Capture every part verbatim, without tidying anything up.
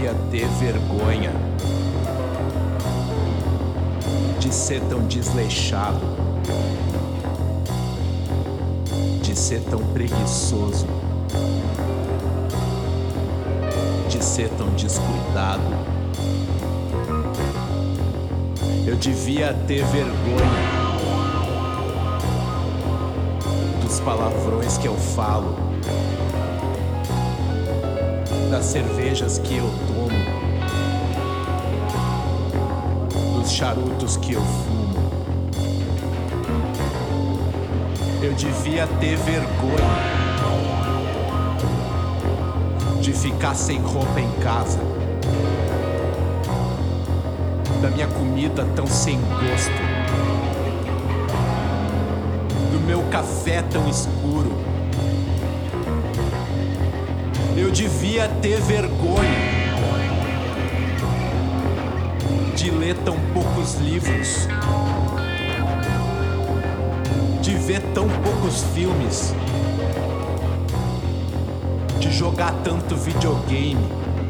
devia ter vergonha de ser tão desleixado, de ser tão preguiçoso, de ser tão descuidado. Eu devia ter vergonha dos palavrões que eu falo, das cervejas que eu tomo, dos charutos que eu fumo. Eu devia ter vergonha de ficar sem roupa em casa, da minha comida tão sem gosto, do meu café tão escuro. Eu devia ter vergonha de ler tão poucos livros, de ver tão poucos filmes, de jogar tanto videogame.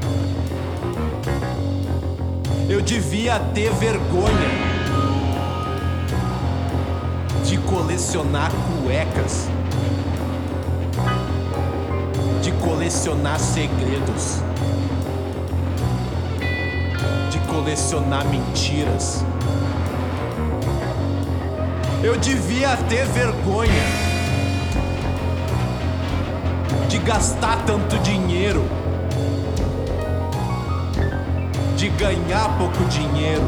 Eu devia ter vergonha de colecionar cuecas, de colecionar segredos, de colecionar mentiras. Eu devia ter vergonha de gastar tanto dinheiro, de ganhar pouco dinheiro,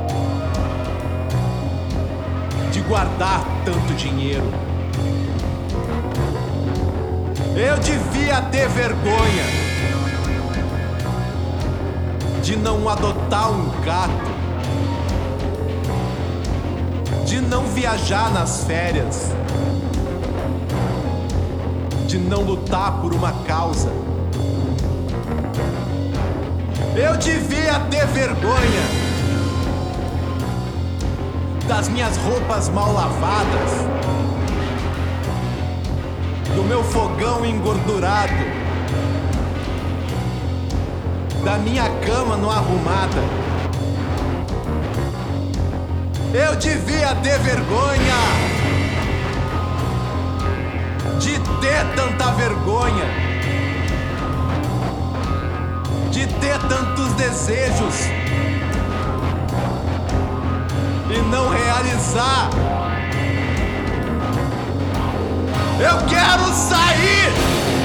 de guardar tanto dinheiro. Eu devia ter vergonha de não adotar um gato, de não viajar nas férias, de não lutar por uma causa. Eu devia ter vergonha das minhas roupas mal lavadas, do meu fogão engordurado, da minha cama não arrumada. Eu devia ter vergonha de ter tanta vergonha, de ter tantos desejos e não realizar. Eu quero sair